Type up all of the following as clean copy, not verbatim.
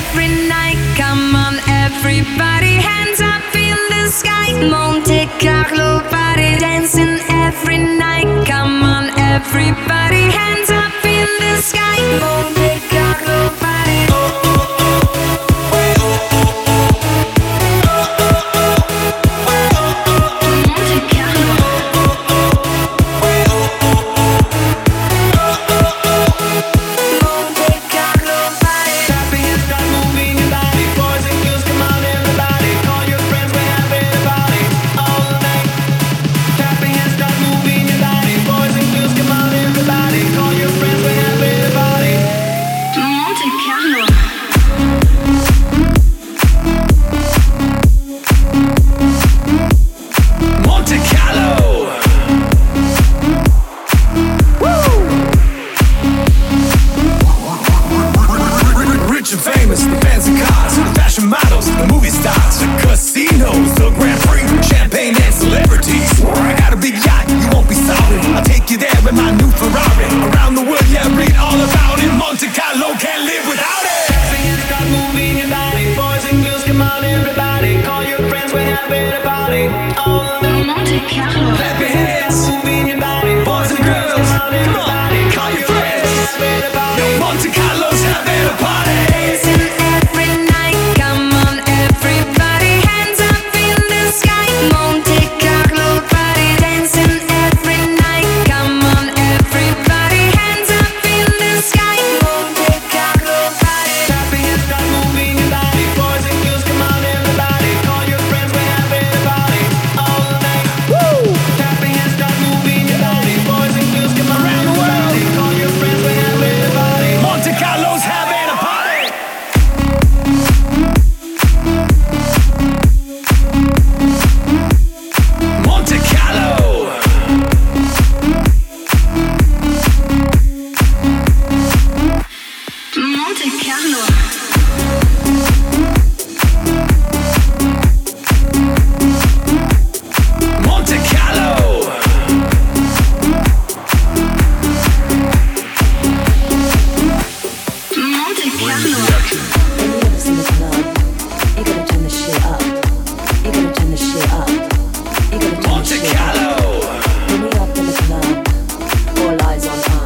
every night. Come on, everybody, hands up, feel the sky. Monte Carlo party, dancing every night. Come on, everybody, hands up, feel the sky. Monte Carlo party.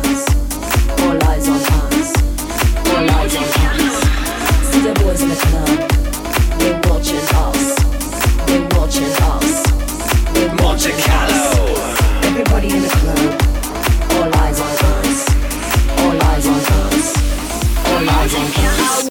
Boys in the club.